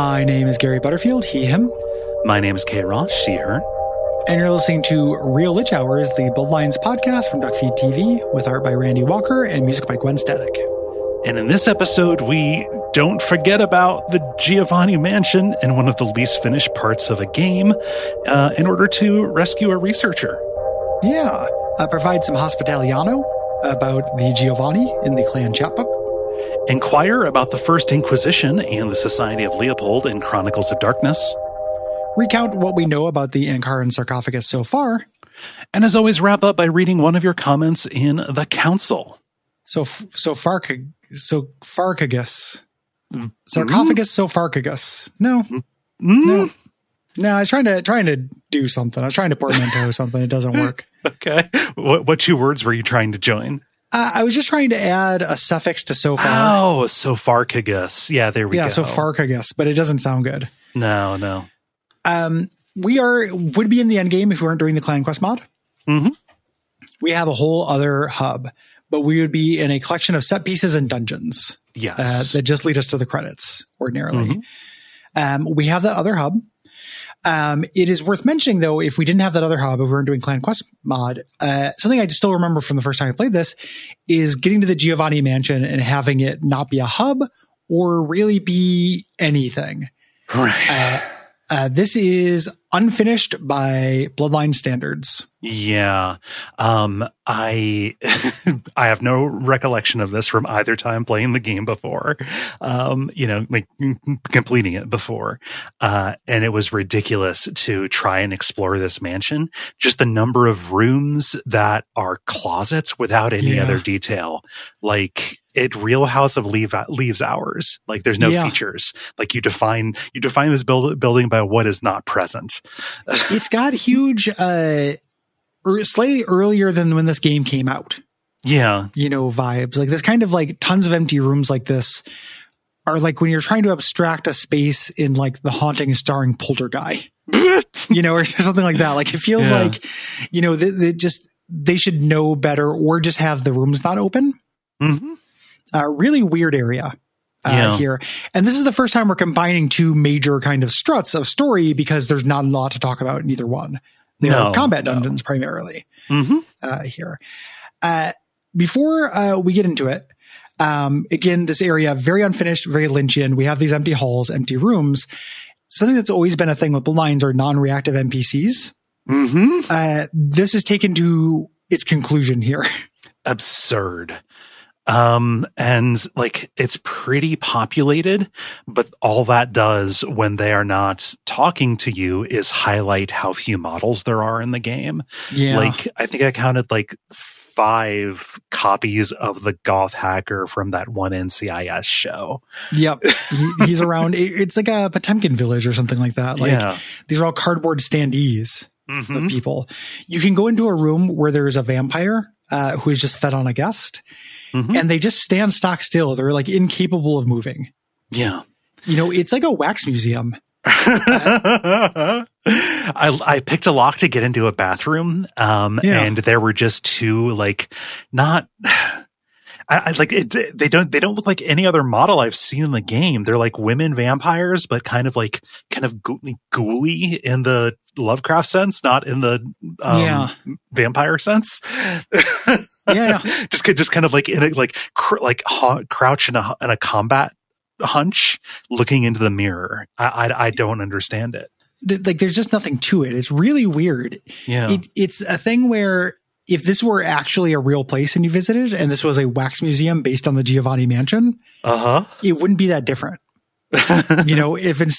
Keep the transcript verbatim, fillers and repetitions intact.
My name is Gary Butterfield, he, him. My name is Kay Ross, she, her. And you're listening to Real Lich Hours, the Bloodlines podcast from Duckfeed T V, with art by Randy Walker and music by Gwen Static. And in this episode, we don't forget about the Giovanni Mansion in one of the least finished parts of a game uh, in order to rescue a researcher. Yeah, uh, provide some hospitaliano about the Giovanni in the clan chatbook. Inquire about the First Inquisition and the Society of Leopold in Chronicles of Darkness. Recount what we know about the Ankaran sarcophagus so far. And as always, wrap up by reading one of your comments in the Council. So, so Farcag, so Farcagus. Sarcophagus mm. Sopharcagus. No. Mm. No. No, I was trying to trying to do something. I was trying to portmanteau something. It doesn't work. Okay. What what two words were you trying to join? Uh, I was just trying to add a suffix to so far. Oh, Sopharcagus. Yeah, there we yeah, go. Yeah, Sopharcagus, but it doesn't sound good. No, no. Um, we are would be in the end game if we weren't doing the Clan Quest mod. Mm-hmm. We have a whole other hub, but we would be in a collection of set pieces and dungeons. Yes. Uh, that just lead us to the credits ordinarily. Mm-hmm. Um, we have that other hub. Um, it is worth mentioning, though, if we didn't have that other hub, if we weren't doing Clan Quest mod, uh, something I still remember from the first time I played this is getting to the Giovanni Mansion and having it not be a hub or really be anything. Right. Uh, uh, this is unfinished by Bloodline standards. Yeah. Um, I, I have no recollection of this from either time playing the game before, um, you know, like completing it before. Uh, and it was ridiculous to try and explore this mansion. Just the number of rooms that are closets without any yeah. other detail. Like, it Real House of Leave, Leaves Hours. Like, there's no yeah. features. Like, you define, you define this build, building by what is not present. It's got huge, uh, slightly earlier than when this game came out. Yeah. You know, vibes. Like, there's kind of like tons of empty rooms like this are like when you're trying to abstract a space in like The Haunting starring Poltergeist, you know, or something like that. Like, it feels yeah. like, you know, they, they just, they should know better or just have the rooms not open. Mm-hmm. Uh, really weird area uh, yeah. here. And this is the first time we're combining two major kind of struts of story because there's not a lot to talk about in either one. They no, are combat no. dungeons primarily mm-hmm. uh, here. Uh, before uh, we get into it, um, again, this area, very unfinished, very Lynchian. We have these empty halls, empty rooms. Something that's always been a thing with Bloodlines are non-reactive N P Cs. Mm-hmm. Uh, this is taken to its conclusion here. Absurd. Um, and like, it's pretty populated, but all that does when they are not talking to you is highlight how few models there are in the game. Yeah. Like, I think I counted like five copies of the goth hacker from that one N C I S show. Yep. he, he's around. It's like a Potemkin village or something like that. Like, yeah. these are all cardboard standees mm-hmm. of people. You can go into a room where there's a vampire, uh, who is just fed on a guest. Mm-hmm. And they just stand stock still. They're like incapable of moving. Yeah. You know, it's like a wax museum. uh, I, I picked a lock to get into a bathroom. Um, yeah. and there were just two, like, not, I, I like it. They don't, they don't look like any other model I've seen in the game. They're like women vampires, but kind of like, kind of ghouly, ghouly in the Lovecraft sense, not in the um, yeah. vampire sense. Yeah, just just kind of like in a like cr- like ha- crouch in a in a combat hunch, looking into the mirror. I I, I don't understand it. Like, there's just nothing to it. It's really weird. Yeah, it, it's a thing where if this were actually a real place and you visited, and this was a wax museum based on the Giovanni Mansion, uh huh, it wouldn't be that different. You know, if it's